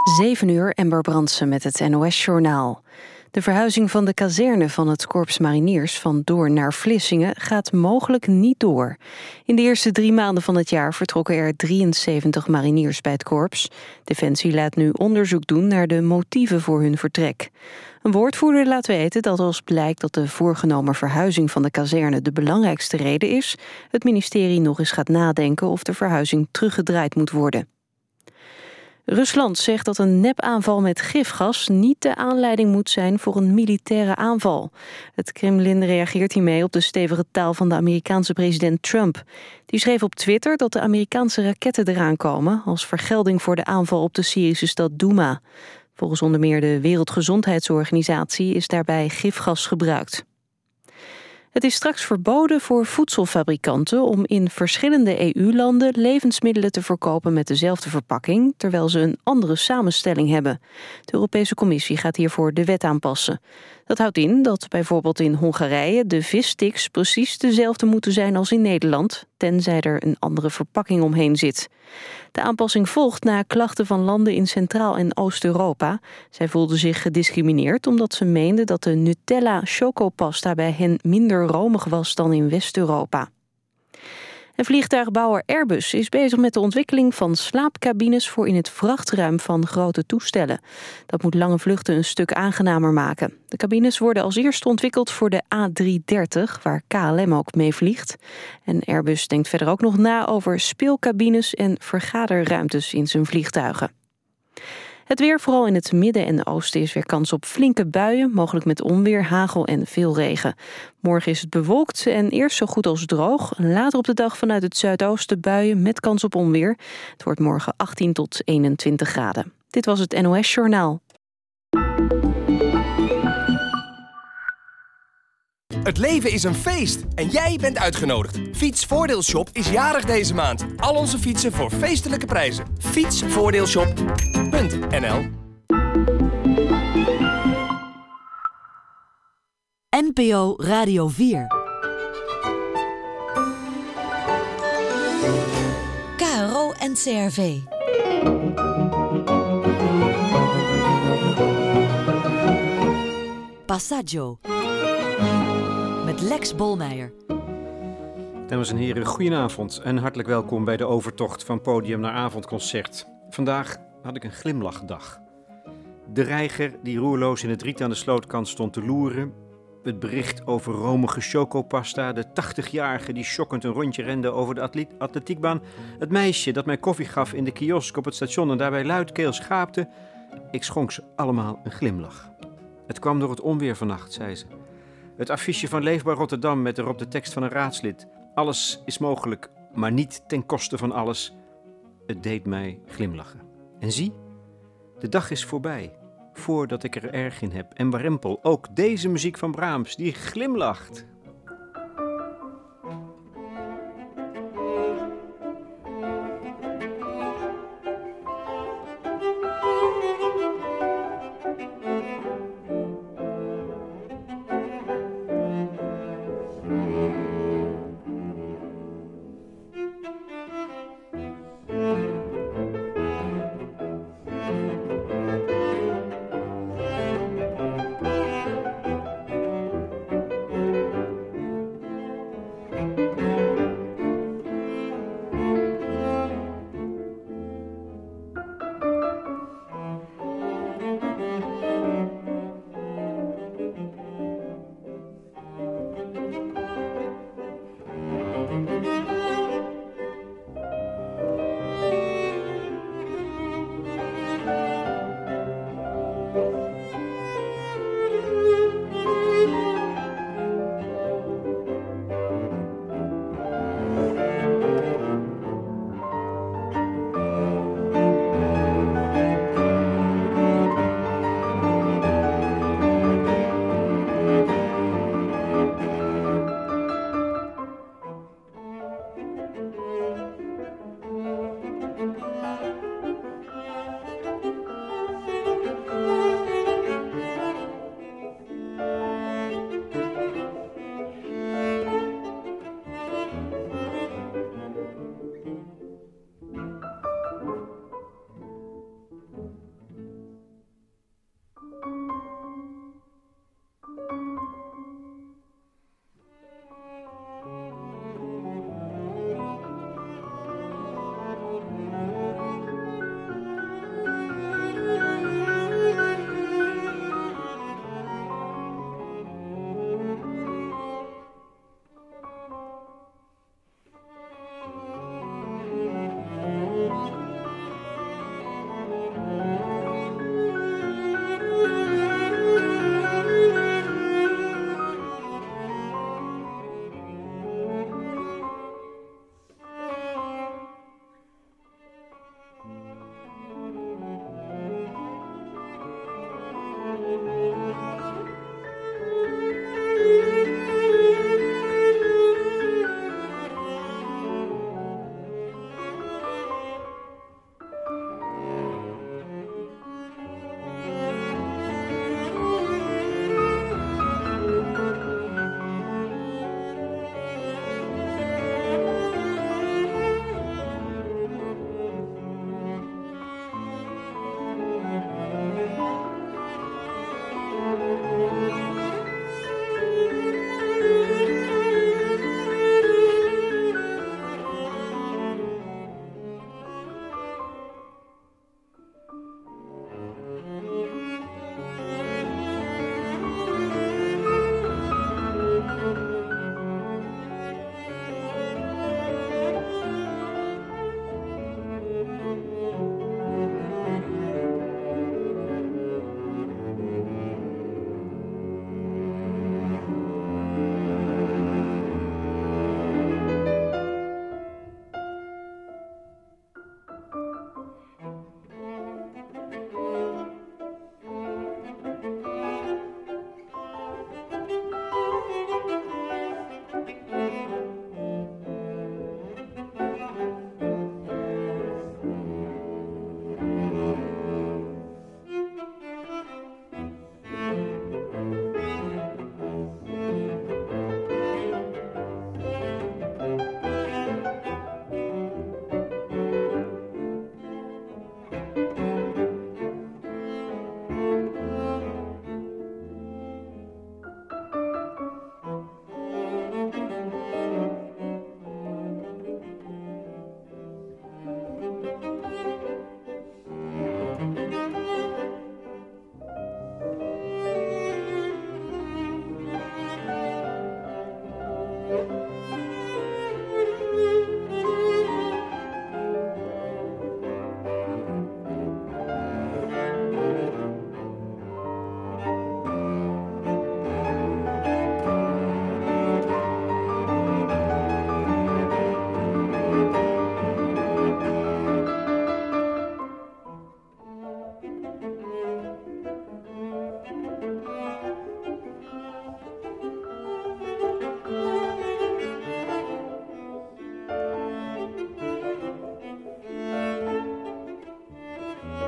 7 uur, Ember Brandsen met het NOS-journaal. De verhuizing van de kazerne van het Korps Mariniers van Doorn naar Vlissingen gaat mogelijk niet door. In de eerste 3 maanden van het jaar vertrokken er 73 mariniers bij het korps. Defensie laat nu onderzoek doen naar de motieven voor hun vertrek. Een woordvoerder laat weten dat als blijkt dat de voorgenomen verhuizing van de kazerne de belangrijkste reden is, het ministerie nog eens gaat nadenken of de verhuizing teruggedraaid moet worden. Rusland zegt dat een nepaanval met gifgas niet de aanleiding moet zijn voor een militaire aanval. Het Kremlin reageert hiermee op de stevige taal van de Amerikaanse president Trump. Die schreef op Twitter dat de Amerikaanse raketten eraan komen als vergelding voor de aanval op de Syrische stad Douma. Volgens onder meer de Wereldgezondheidsorganisatie is daarbij gifgas gebruikt. Het is straks verboden voor voedselfabrikanten om in verschillende EU-landen levensmiddelen te verkopen met dezelfde verpakking, terwijl ze een andere samenstelling hebben. De Europese Commissie gaat hiervoor de wet aanpassen. Dat houdt in dat bijvoorbeeld in Hongarije de vissticks precies dezelfde moeten zijn als in Nederland, tenzij er een andere verpakking omheen zit. De aanpassing volgt na klachten van landen in Centraal- en Oost-Europa. Zij voelden zich gediscrimineerd omdat ze meenden dat de Nutella-chocopasta bij hen minder romig was dan in West-Europa. En vliegtuigbouwer Airbus is bezig met de ontwikkeling van slaapcabines voor in het vrachtruim van grote toestellen. Dat moet lange vluchten een stuk aangenamer maken. De cabines worden als eerste ontwikkeld voor de A330, waar KLM ook mee vliegt. En Airbus denkt verder ook nog na over speelcabines en vergaderruimtes in zijn vliegtuigen. Het weer, vooral in het midden en oosten, is weer kans op flinke buien, mogelijk met onweer, hagel en veel regen. Morgen is het bewolkt en eerst zo goed als droog. Later op de dag vanuit het zuidoosten buien met kans op onweer. Het wordt morgen 18 tot 21 graden. Dit was het NOS Journaal. Het leven is een feest en jij bent uitgenodigd. Fietsvoordeelshop is jarig deze maand. Al onze fietsen voor feestelijke prijzen. Fietsvoordeelshop.nl NPO Radio 4 KRO en CRV Passaggio met Lex Bolmeijer. Dames en heren, goedenavond en hartelijk welkom bij de overtocht van podium naar avondconcert. Vandaag had ik een glimlachdag. De reiger die roerloos in het riet aan de slootkant stond te loeren. Het bericht over romige chocopasta. De 80-jarige die schokkend een rondje rende over de atletiekbaan. Het meisje dat mij koffie gaf in de kiosk op het station en daarbij luidkeels gaapte. Ik schonk ze allemaal een glimlach. Het kwam door het onweer vannacht, zei ze. Het affiche van Leefbaar Rotterdam met erop de tekst van een raadslid. Alles is mogelijk, maar niet ten koste van alles. Het deed mij glimlachen. En zie, de dag is voorbij, voordat ik er erg in heb. En warempel, ook deze muziek van Brahms, die glimlacht.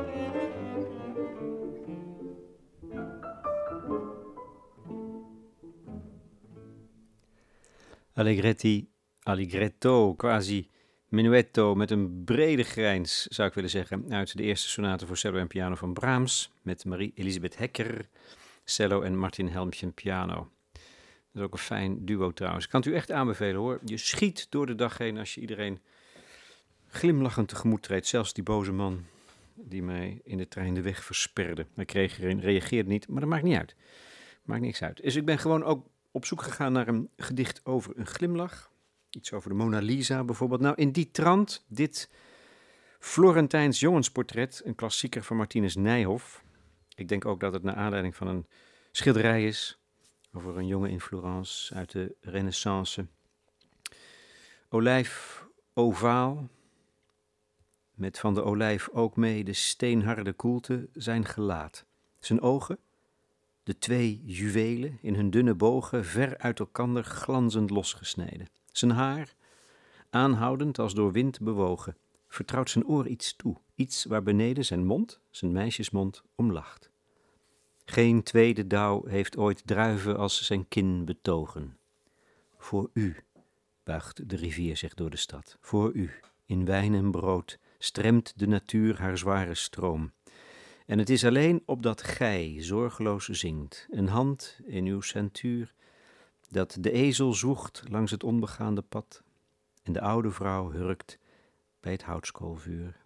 Allegretti, allegretto, quasi menuetto met een brede grijns, zou ik willen zeggen, uit de eerste sonate voor cello en piano van Brahms, met Marie-Elisabeth Hecker, cello en Martin Helmchen piano. Dat is ook een fijn duo trouwens. Ik kan het u echt aanbevelen hoor. Je schiet door de dag heen als je iedereen glimlachend tegemoet treedt. Zelfs die boze man die mij in de trein de weg versperde. Ik reageerde niet, maar dat maakt niet uit. Maakt niks uit. Dus ik ben gewoon ook op zoek gegaan naar een gedicht over een glimlach. Iets over de Mona Lisa bijvoorbeeld. Nou, in die trant, dit Florentijns jongensportret, een klassieker van Martinus Nijhoff. Ik denk ook dat het naar aanleiding van een schilderij is over een jongen in Florence uit de Renaissance. Olijf ovaal, met van de olijf ook mee de steenharde koelte, zijn gelaat. Zijn ogen, de twee juwelen in hun dunne bogen, ver uit elkander glanzend losgesneden. Zijn haar, aanhoudend als door wind bewogen, vertrouwt zijn oor iets toe. Iets waar beneden zijn mond, zijn meisjesmond, om lacht. Geen tweede dauw heeft ooit druiven als zijn kin betogen. Voor u, buigt de rivier zich door de stad. Voor u, in wijn en brood, stremt de natuur haar zware stroom. En het is alleen opdat gij zorgeloos zingt, een hand in uw centuur, dat de ezel zoekt langs het onbegaande pad en de oude vrouw hurkt bij het houtskoolvuur.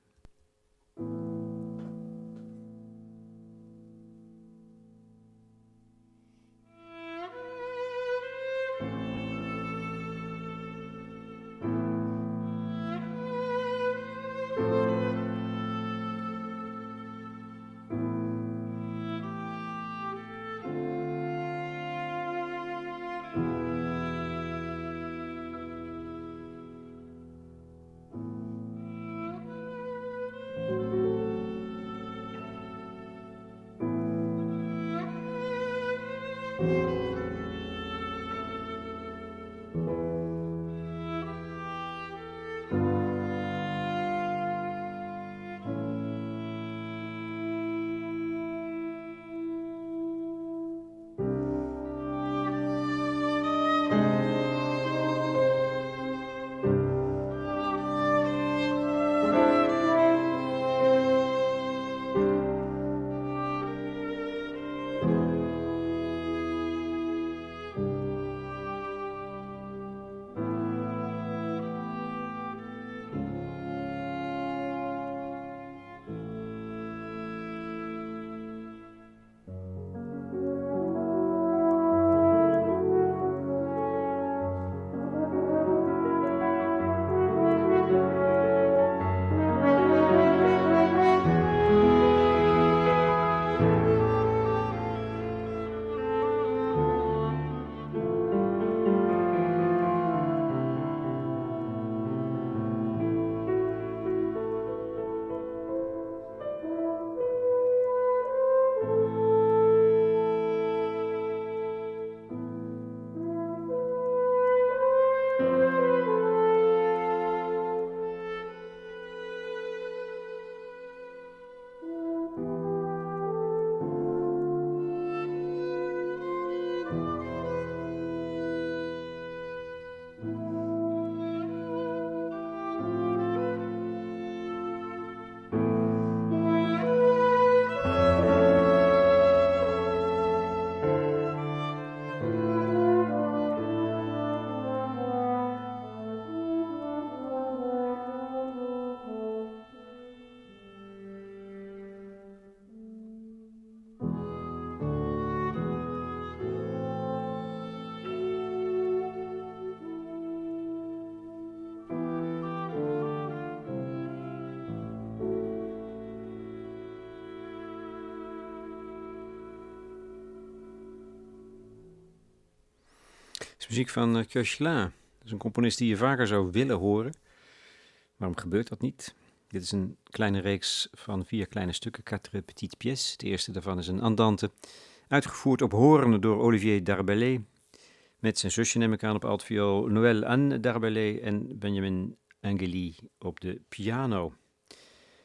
Muziek van Koechlin. Dat is een componist die je vaker zou willen horen. Waarom gebeurt dat niet? Dit is een kleine reeks van 4 kleine stukken, 4 petites pièces. Het eerste daarvan is een andante, uitgevoerd op hoorn door Olivier Darbellay, met zijn zusje neem ik aan op altviool, Noël Anne Darbellay en Benjamin Angeli op de piano.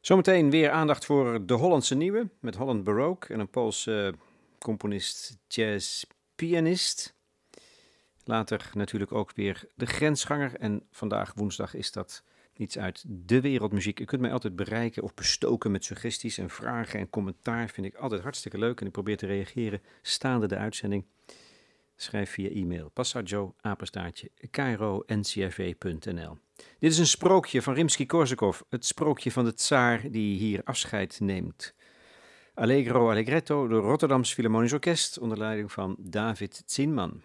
Zometeen weer aandacht voor de Hollandse Nieuwe met Holland Baroque en een Poolse componist, jazzpianist. Later natuurlijk ook weer de Grensganger en vandaag woensdag is dat iets uit de wereldmuziek. U kunt mij altijd bereiken of bestoken met suggesties en vragen en commentaar. Vind ik altijd hartstikke leuk en ik probeer te reageren staande de uitzending. Schrijf via e-mail passaggio@kro-ncrv.nl. Dit is een sprookje van Rimsky-Korsakov, het sprookje van de tsaar die hier afscheid neemt. Allegro Allegretto door Rotterdams Philharmonisch Orkest onder leiding van David Zinman.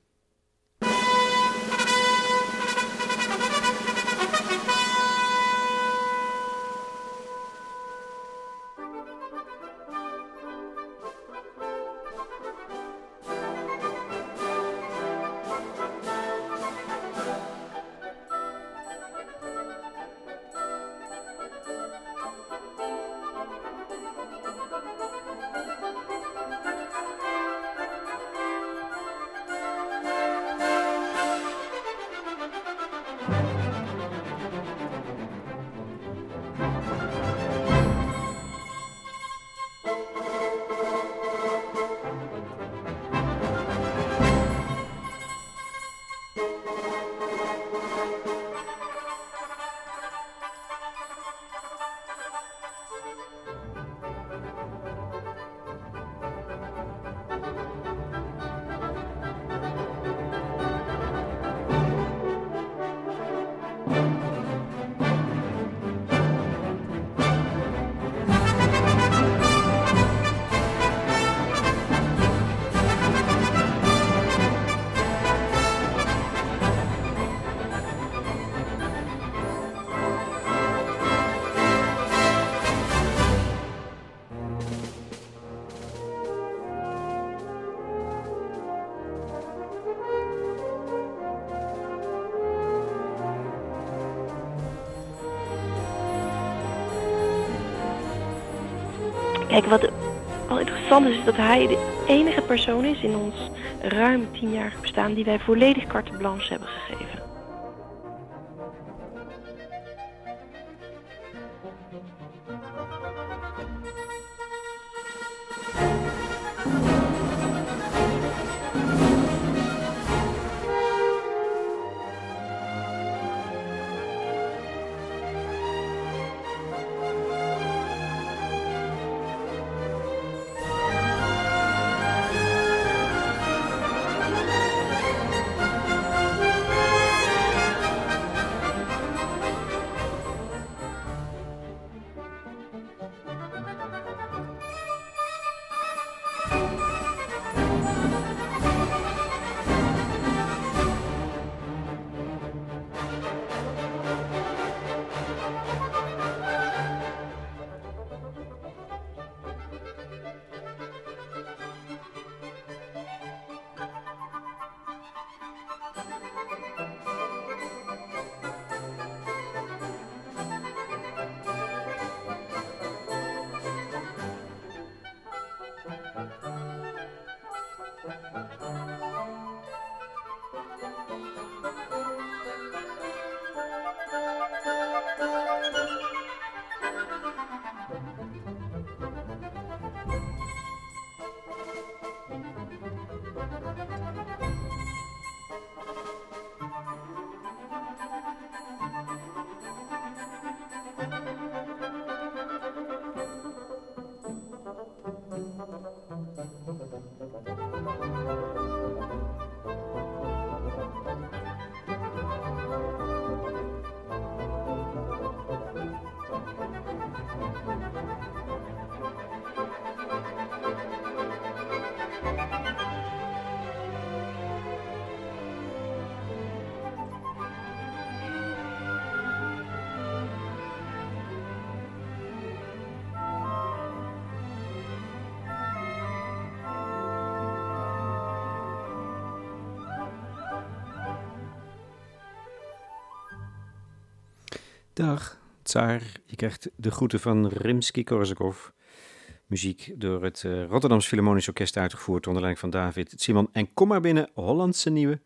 Kijk, wat interessant is dat hij de enige persoon is in ons ruim 10-jarig bestaan die wij volledig carte blanche hebben gegeven. Dag, Tsaar. Je krijgt de groeten van Rimsky-Korsakov. Muziek door het Rotterdams Philharmonisch Orkest uitgevoerd onder leiding van David Zinman. En kom maar binnen, Hollandse Nieuwe.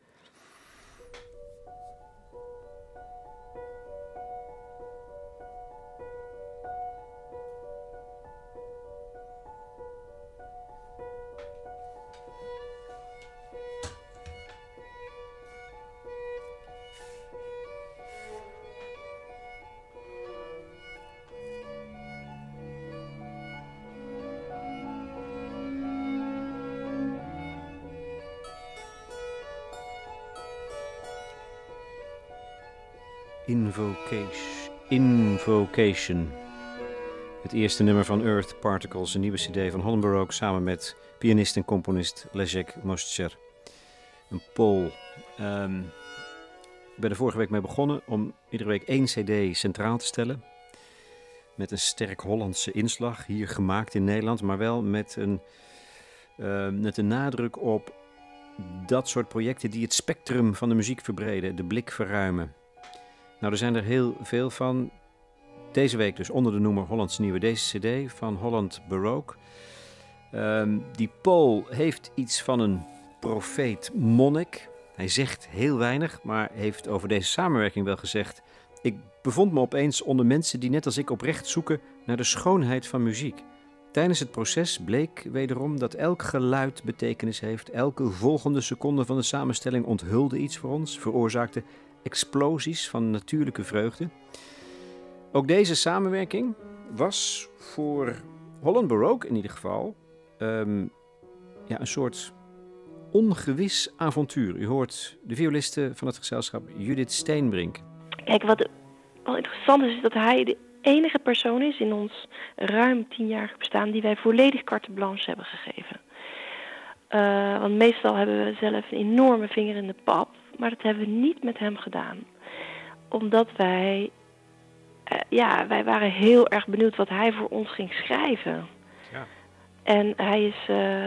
Invocation. Het eerste nummer van Earth Particles, een nieuwe cd van Holland Baroque samen met pianist en componist Leszek Moscher. Een Pool. Ik ben er vorige week mee begonnen om iedere week 1 cd centraal te stellen. Met een sterk Hollandse inslag, hier gemaakt in Nederland, maar wel met een nadruk op dat soort projecten die het spectrum van de muziek verbreden, de blik verruimen. Nou, er zijn er heel veel van. Deze week dus onder de noemer Hollands Nieuwe, deze cd van Holland Baroque. Die Pool heeft iets van een profeet-monnik. Hij zegt heel weinig, maar heeft over deze samenwerking wel gezegd: ik bevond me opeens onder mensen die net als ik oprecht zoeken naar de schoonheid van muziek. Tijdens het proces bleek wederom dat elk geluid betekenis heeft. Elke volgende seconde van de samenstelling onthulde iets voor ons, veroorzaakte explosies van natuurlijke vreugde. Ook deze samenwerking was voor Holland Baroque in ieder geval een soort ongewis avontuur. U hoort de violiste van het gezelschap Judith Steenbrink. Kijk, wat interessant is dat hij de enige persoon is in ons ruim 10-jarig bestaan die wij volledig carte blanche hebben gegeven. Want meestal hebben we zelf een enorme vinger in de pap, maar dat hebben we niet met hem gedaan. Omdat wij waren heel erg benieuwd wat hij voor ons ging schrijven. Ja. En hij is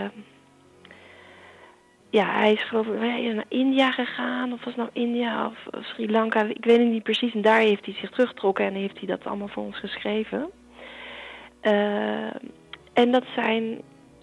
geloof ik naar India gegaan, of was het nou India of Sri Lanka, ik weet het niet precies. En daar heeft hij zich teruggetrokken en heeft hij dat allemaal voor ons geschreven. En dat zijn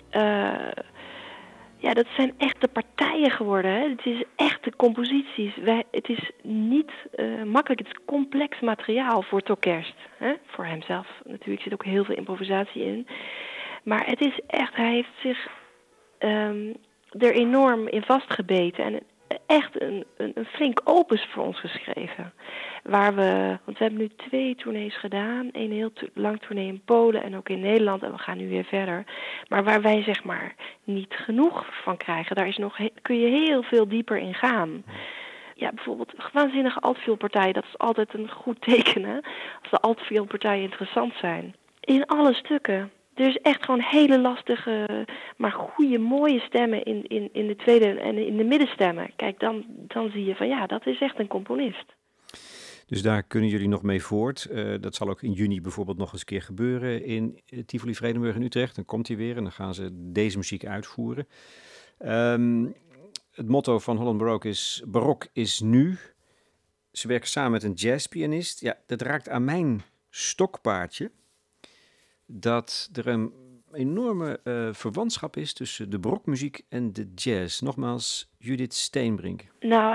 echte partijen geworden. Hè. Het is echte composities. Het is niet makkelijk, het is complex materiaal voor het orkest. Hè. Voor hemzelf natuurlijk zit ook heel veel improvisatie in. Maar het is echt, hij heeft zich er enorm in vastgebeten en echt een flink opus voor ons geschreven. Want we hebben nu 2 tournees gedaan. Een heel lang tournee in Polen en ook in Nederland. En we gaan nu weer verder. Maar waar wij zeg maar niet genoeg van krijgen, daar kun je heel veel dieper in gaan. Ja, bijvoorbeeld waanzinnige altvioolpartijen. Dat is altijd een goed teken, hè? Als de altvioolpartijen interessant zijn. In alle stukken. Dus echt gewoon hele lastige, maar goede, mooie stemmen in de tweede en in de middenstemmen. Kijk, dan zie je van ja, dat is echt een componist. Dus daar kunnen jullie nog mee voort. Dat zal ook in juni bijvoorbeeld nog eens een keer gebeuren in Tivoli Vredenburg in Utrecht. Dan komt hij weer en dan gaan ze deze muziek uitvoeren. Het motto van Holland Baroque is: barok is nu. Ze werken samen met een jazzpianist. Ja, dat raakt aan mijn stokpaardje. Dat er een enorme verwantschap is tussen de barokmuziek en de jazz. Nogmaals, Judith Steenbrink. Nou,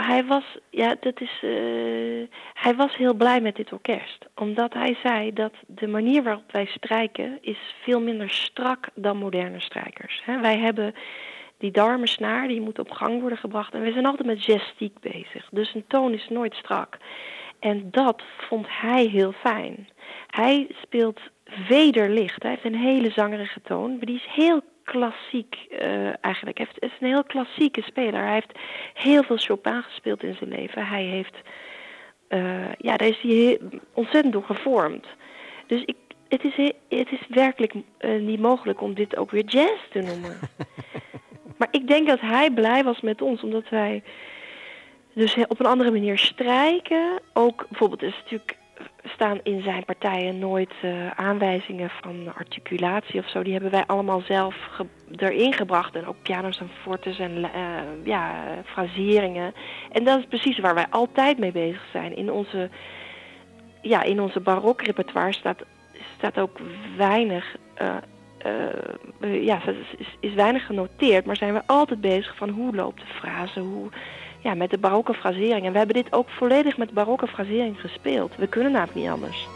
hij was heel blij met dit orkest. Omdat hij zei dat de manier waarop wij strijken is veel minder strak dan moderne strijkers. Wij hebben die darmensnaar, die moet op gang worden gebracht. En we zijn altijd met jazziek bezig. Dus een toon is nooit strak. En dat vond hij heel fijn. Hij speelt vederlicht. Hij heeft een hele zangerige toon, maar die is heel klassiek eigenlijk. Hij is een heel klassieke speler. Hij heeft heel veel Chopin gespeeld in zijn leven. Hij heeft, daar is hij ontzettend door gevormd. Dus het is werkelijk niet mogelijk om dit ook weer jazz te noemen. Maar ik denk dat hij blij was met ons, omdat wij dus op een andere manier strijken. Ook bijvoorbeeld is natuurlijk staan in zijn partijen nooit aanwijzingen van articulatie of zo. Die hebben wij allemaal zelf erin gebracht. En ook piano's en fortes en fraseringen. En dat is precies waar wij altijd mee bezig zijn. In onze barokrepertoire staat ook weinig is weinig genoteerd, maar zijn we altijd bezig van hoe loopt de frase, met de barokke frasering. En we hebben dit ook volledig met barokke frasering gespeeld. We kunnen namelijk niet anders.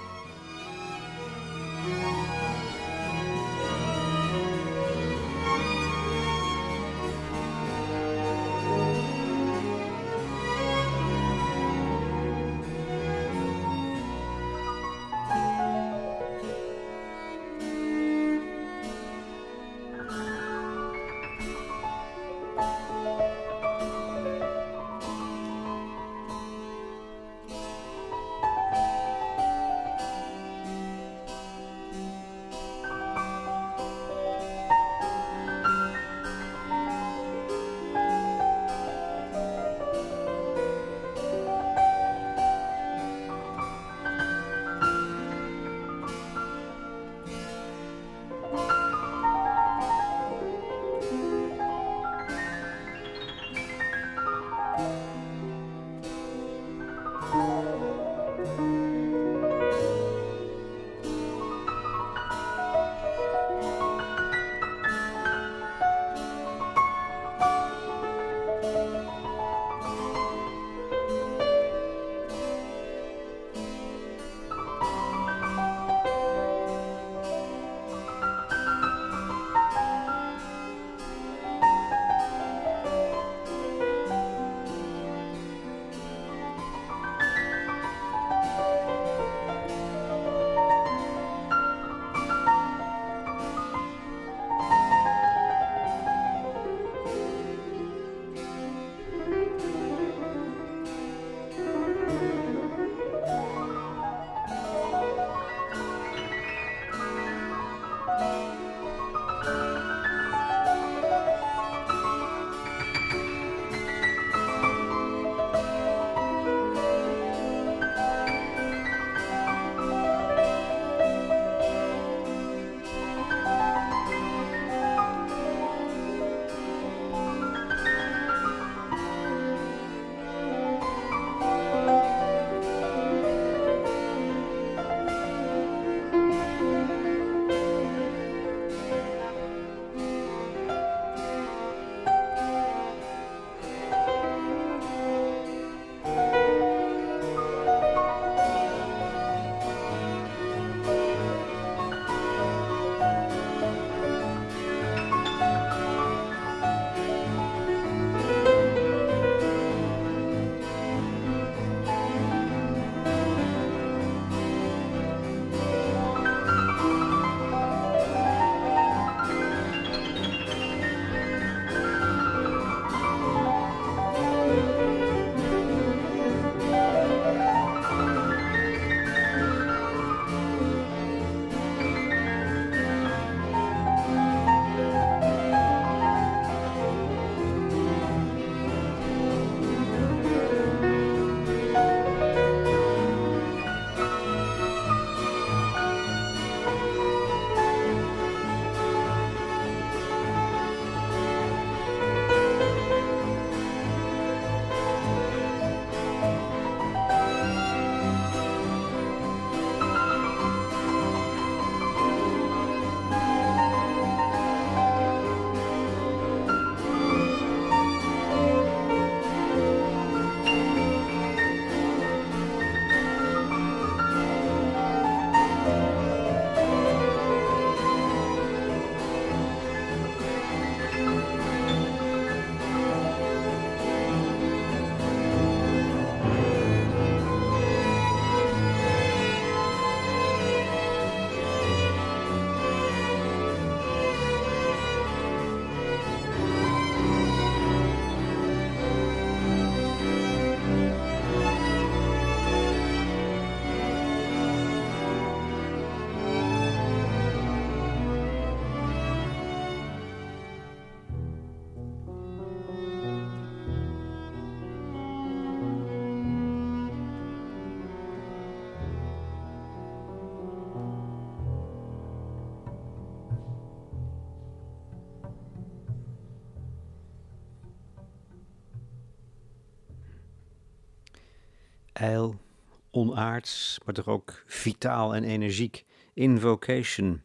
ijl, onaards, maar toch ook vitaal en energiek. Invocation.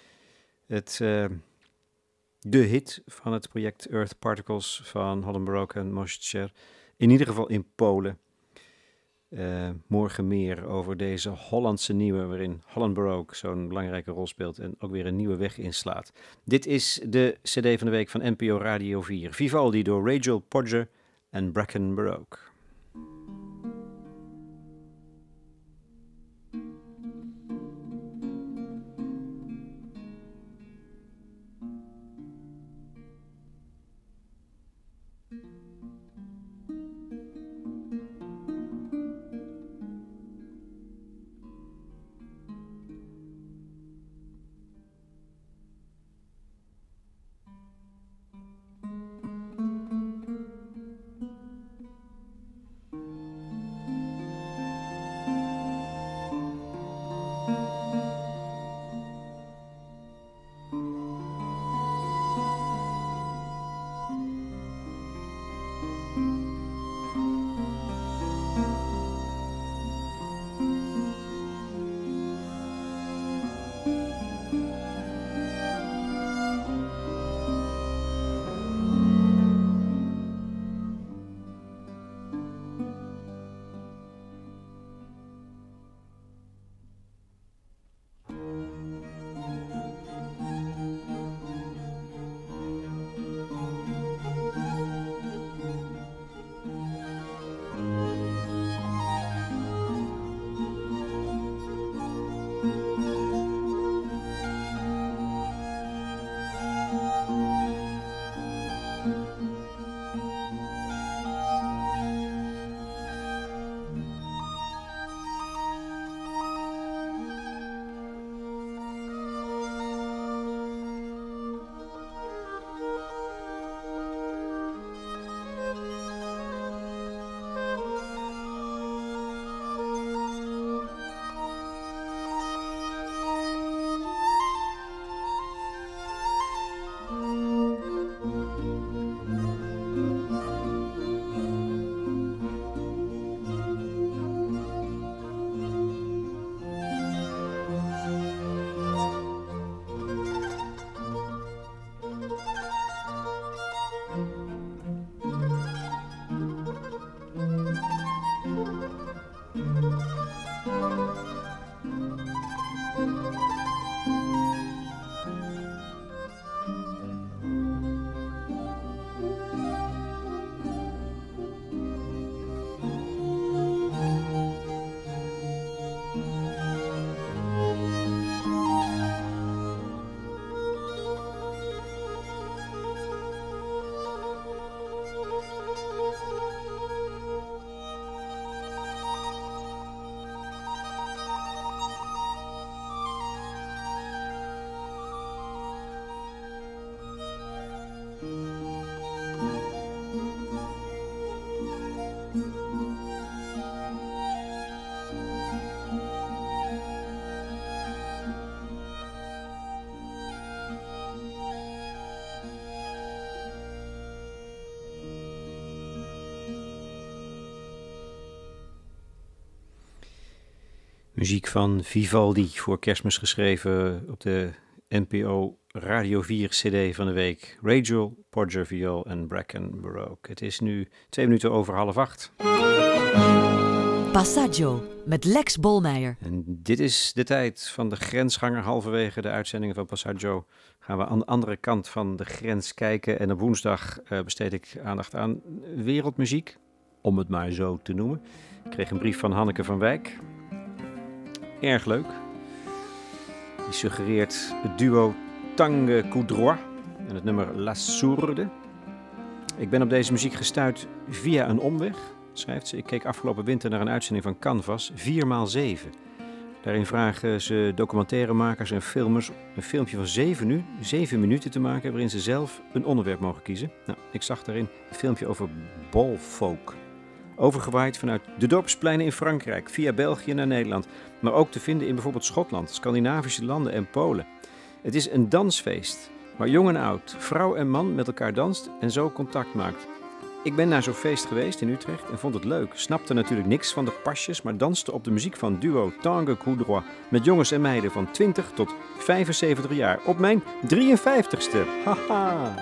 De hit van het project Earth Particles van Holland Baroque en Moshe. In ieder geval in Polen. Morgen meer over deze Hollandse nieuwe, waarin Holland Baroque zo'n belangrijke rol speelt en ook weer een nieuwe weg inslaat. Dit is de CD van de week van NPO Radio 4. Vivaldi door Rachel Podger en Bracken Baroque. Muziek van Vivaldi, voor Kerstmis geschreven op de NPO Radio 4 CD van de week. Rachel Podger viool en Bracken Baroque. Het is nu 2 minuten over 7:30. Passaggio met Lex Bolmeijer. En dit is de tijd van de grensganger. Halverwege de uitzendingen van Passaggio gaan we aan de andere kant van de grens kijken. En op woensdag besteed ik aandacht aan wereldmuziek, om het maar zo te noemen. Ik kreeg een brief van Hanneke van Wijk. Erg leuk. Die suggereert het duo Tangue Coudroy en het nummer La Sourde. Ik ben op deze muziek gestuurd via een omweg, schrijft ze. Ik keek afgelopen winter naar een uitzending van Canvas, 4x7. Daarin vragen ze documentairemakers en filmers een filmpje van 7 minuten te maken, waarin ze zelf een onderwerp mogen kiezen. Nou, ik zag daarin een filmpje over balfolk. Overgewaaid vanuit de dorpspleinen in Frankrijk, via België naar Nederland, maar ook te vinden in bijvoorbeeld Schotland, Scandinavische landen en Polen. Het is een dansfeest waar jong en oud, vrouw en man met elkaar danst en zo contact maakt. Ik ben naar zo'n feest geweest in Utrecht en vond het leuk. Snapte natuurlijk niks van de pasjes, maar danste op de muziek van duo Tangue Coup Droit. Met jongens en meiden van 20 tot 75 jaar. Op mijn 53ste. Haha.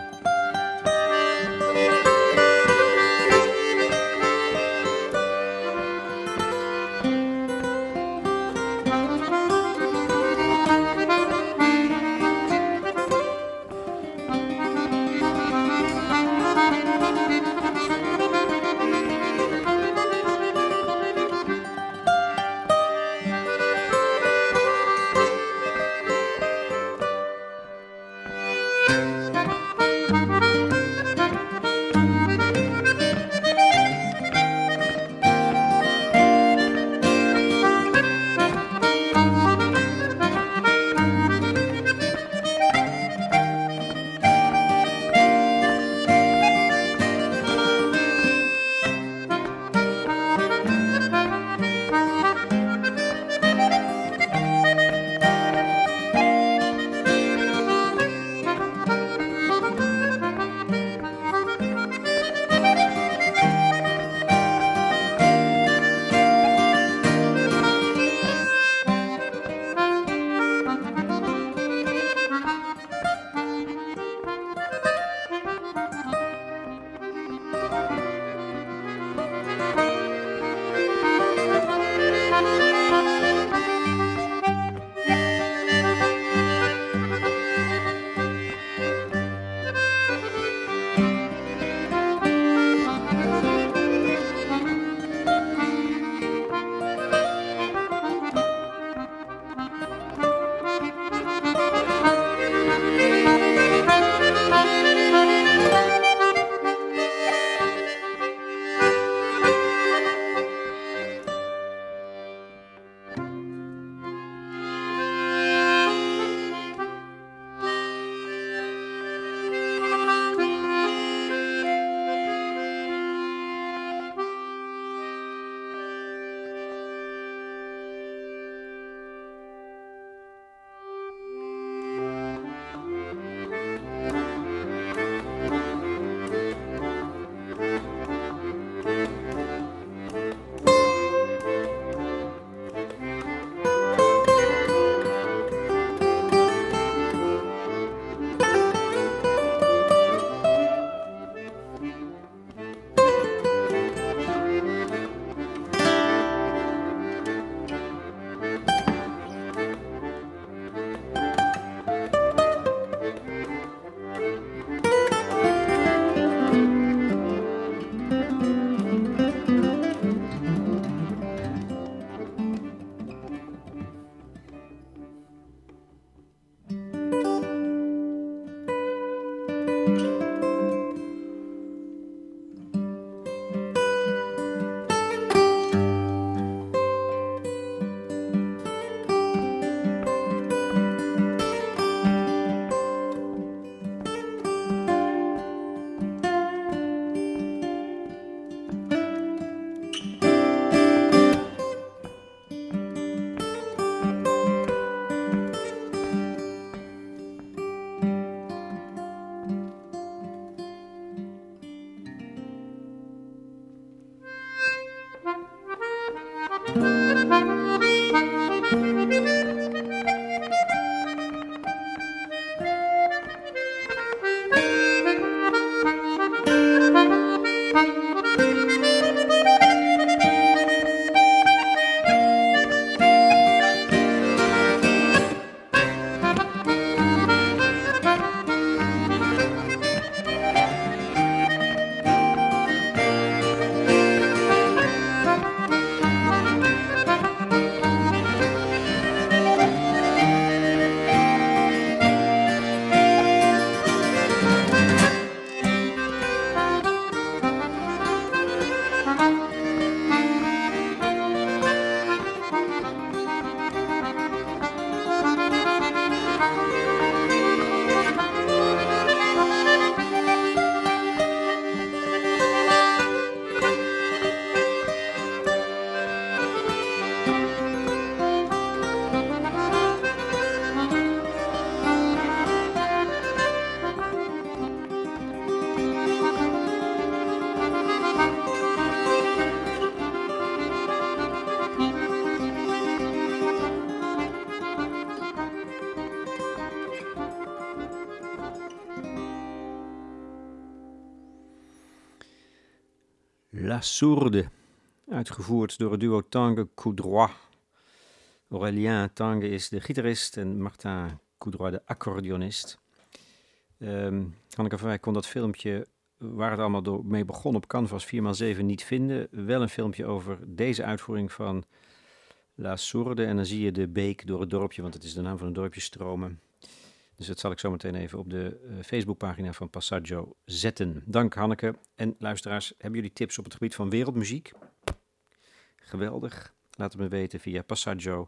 La Sourde, uitgevoerd door het duo Tangue Coudroy. Aurélien Tangue is de gitarist en Martin Coudroy de accordeonist. Hanneke van Wijk kon dat filmpje, waar het allemaal mee begon, op Canvas 4x7 niet vinden. Wel een filmpje over deze uitvoering van La Sourde. En dan zie je de beek door het dorpje, want het is de naam van een dorpje, stromen. Dus dat zal ik zo meteen even op de Facebookpagina van Passaggio zetten. Dank Hanneke. En luisteraars, hebben jullie tips op het gebied van wereldmuziek? Geweldig. Laat het me weten via Passaggio,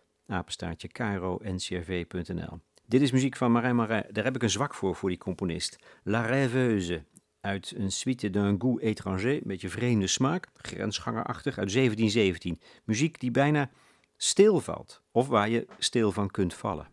@cairo-ncrv.nl. Dit is muziek van Marin Marais. Daar heb ik een zwak voor die componist. La Rêveuse, uit een suite d'un goût étranger, een beetje vreemde smaak, grensgangerachtig, uit 1717. Muziek die bijna stilvalt, of waar je stil van kunt vallen.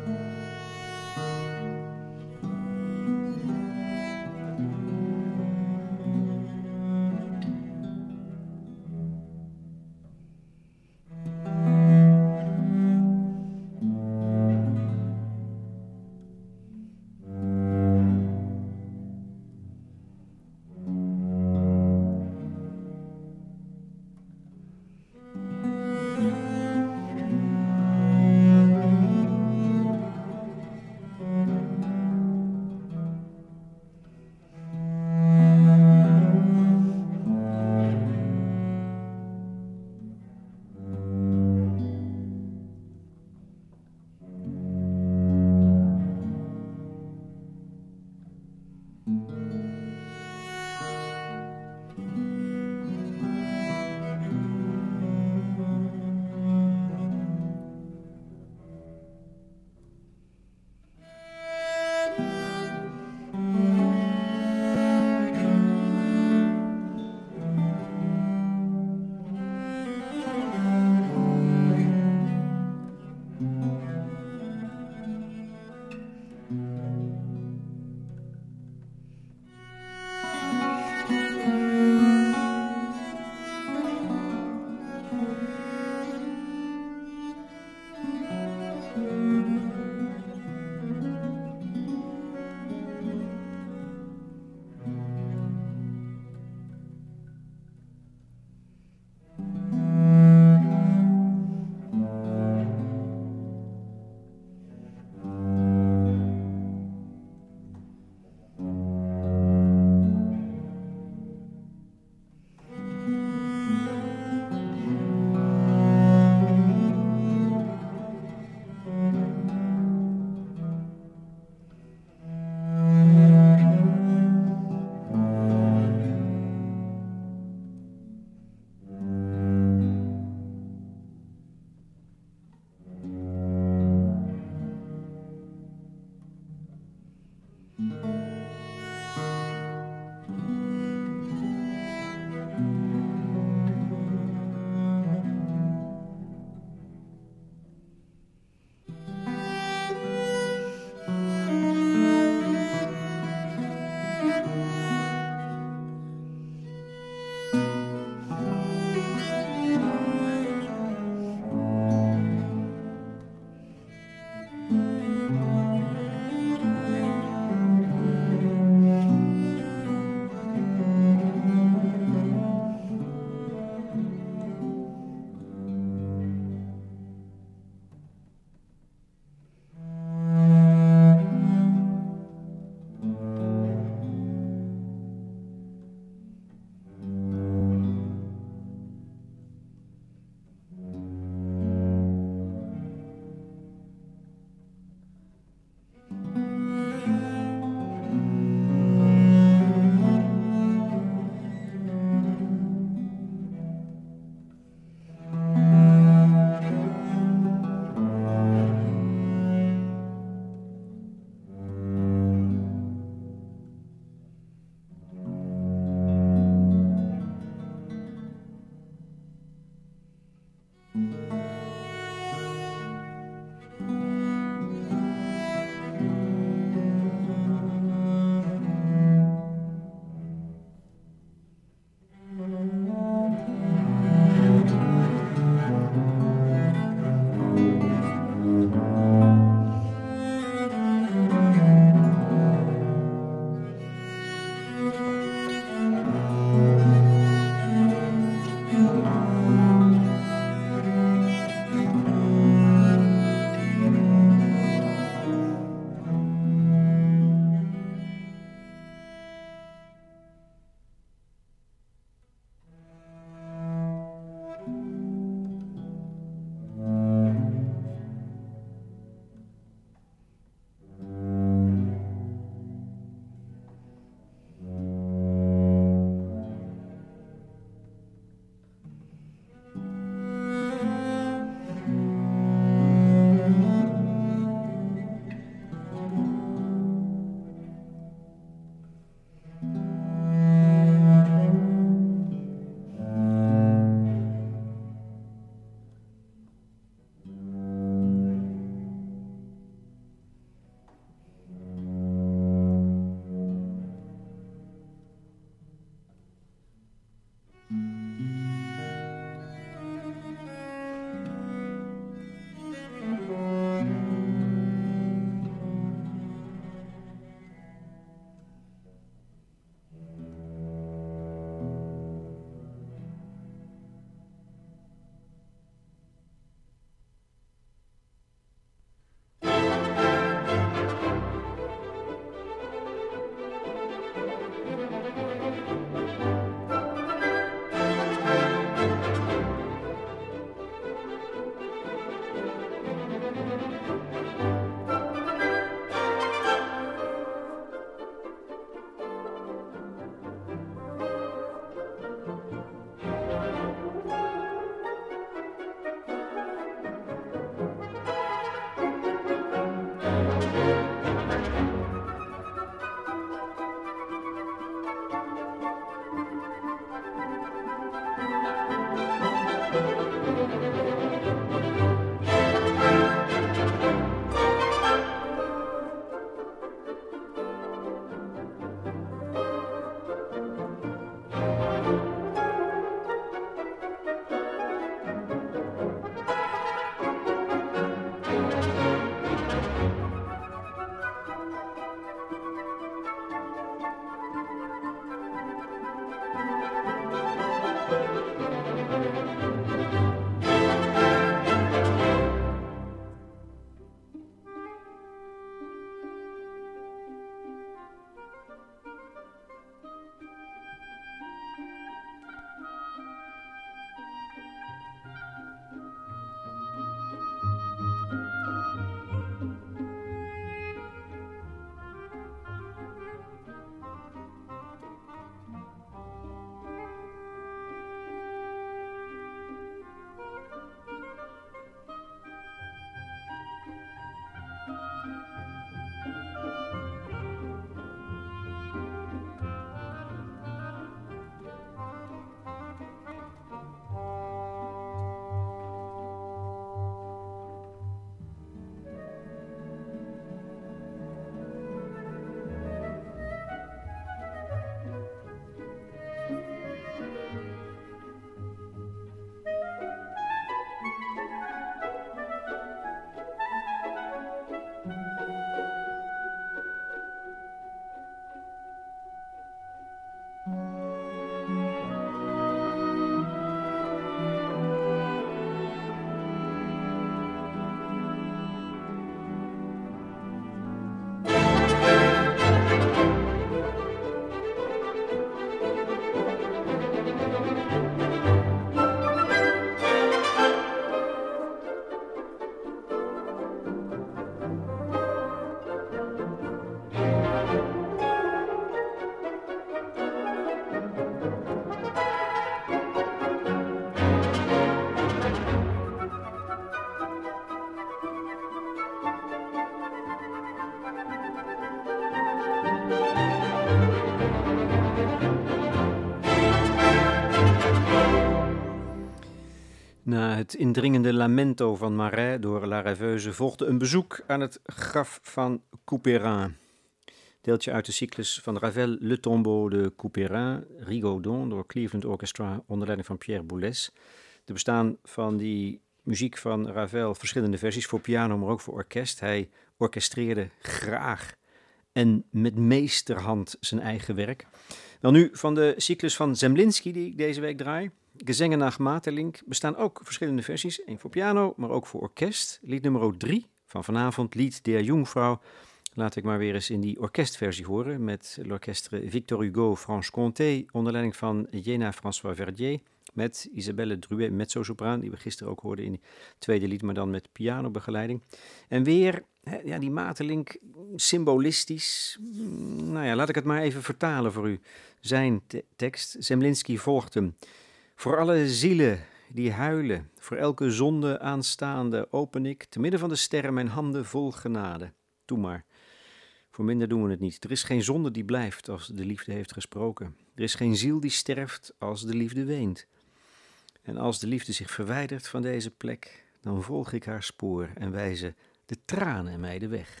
Na het indringende lamento van Marais door La Rêveuse volgde een bezoek aan het graf van Couperin. Deeltje uit de cyclus van Ravel Le Tombeau de Couperin, Rigaudon, door Cleveland Orchestra onder leiding van Pierre Boulez. Er bestaan van die muziek van Ravel verschillende versies voor piano, maar ook voor orkest. Hij orchestreerde graag en met meesterhand zijn eigen werk. Wel nu, van de cyclus van Zemlinsky die ik deze week draai, Gesänge nach Maeterlinck, bestaan ook verschillende versies. Eén voor piano, maar ook voor orkest. Lied nummer 3 van vanavond, Lied der Jungfrau. Laat ik maar weer eens in die orkestversie horen met l'orchestre Victor Hugo Franche-Comté onder leiding van Jena François Verdier met Isabelle Druet mezzosopraan, die we gisteren ook hoorden in het tweede lied, maar dan met pianobegeleiding. En weer, die Maeterlinck, symbolistisch. Nou ja, laat ik het maar even vertalen voor u. Zijn tekst, Zemlinsky volgt hem. Voor alle zielen die huilen, voor elke zonde aanstaande, open ik te midden van de sterren mijn handen vol genade. Doe maar. Voor minder doen we het niet. Er is geen zonde die blijft als de liefde heeft gesproken. Er is geen ziel die sterft als de liefde weent. En als de liefde zich verwijdert van deze plek, dan volg ik haar spoor en wijze de tranen mij de weg.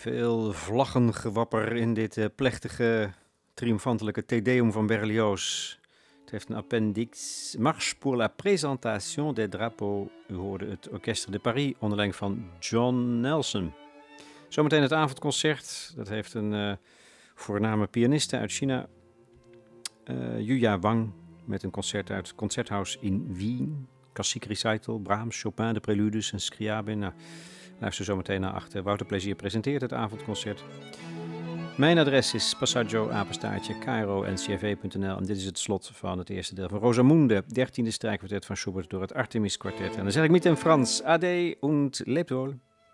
Veel vlaggengewapper in dit plechtige, triomfantelijke Te Deum van Berlioz. Het heeft een appendix. Marche pour la présentation des drapeaux. U hoorde het Orchestre de Paris onder leiding van John Nelson. Zometeen het avondconcert. Dat heeft een voorname pianiste uit China. Yuya Wang met een concert uit het Concerthaus in Wien. Klassiek recital, Brahms, Chopin, de Preludes en Scriabin. Nou, luister zo meteen naar achter. Wouter Plezier presenteert het avondconcert. Mijn adres is passaggio@kro.ncrv.nl. En dit is het slot van het eerste deel van Rosamunde, 13e strijkkwartet van Schubert door het Artemis Quartet. En dan zeg ik niet in Frans. Ade und lebt wohl.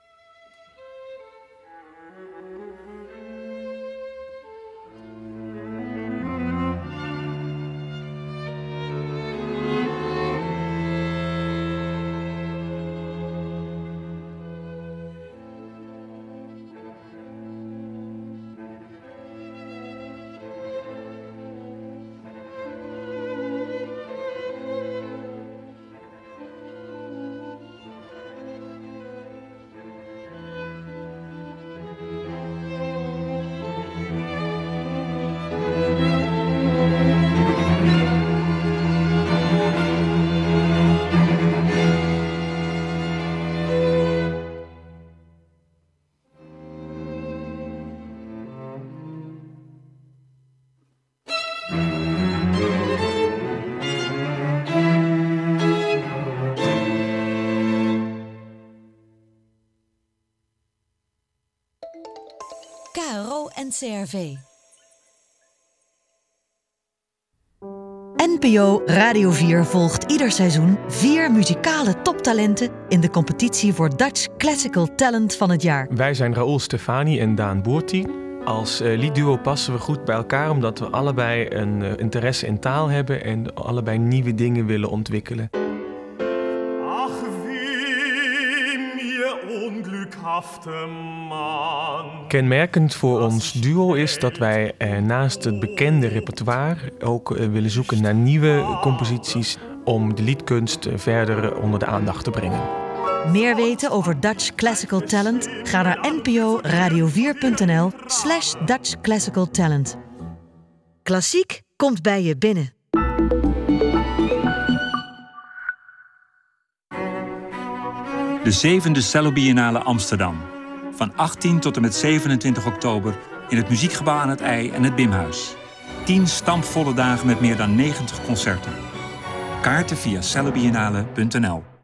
KRO-NCRV. NPO Radio 4 volgt ieder seizoen 4 muzikale toptalenten in de competitie voor Dutch Classical Talent van het jaar. Wij zijn Raoul Stefani en Daan Boerti. Als liedduo passen we goed bij elkaar omdat we allebei een interesse in taal hebben en allebei nieuwe dingen willen ontwikkelen. Ach, wie mir unglückhafte Mann. Kenmerkend voor ons duo is dat wij naast het bekende repertoire ook willen zoeken naar nieuwe composities om de liedkunst verder onder de aandacht te brengen. Meer weten over Dutch Classical Talent? Ga naar nporadio4.nl/Dutch Classical Talent. Klassiek komt bij je binnen. De 7e Cello Biennale Amsterdam. Van 18 tot en met 27 oktober in het Muziekgebouw aan het IJ en het Bimhuis. 10 stampvolle dagen met meer dan 90 concerten. Kaarten via cellobiennale.nl.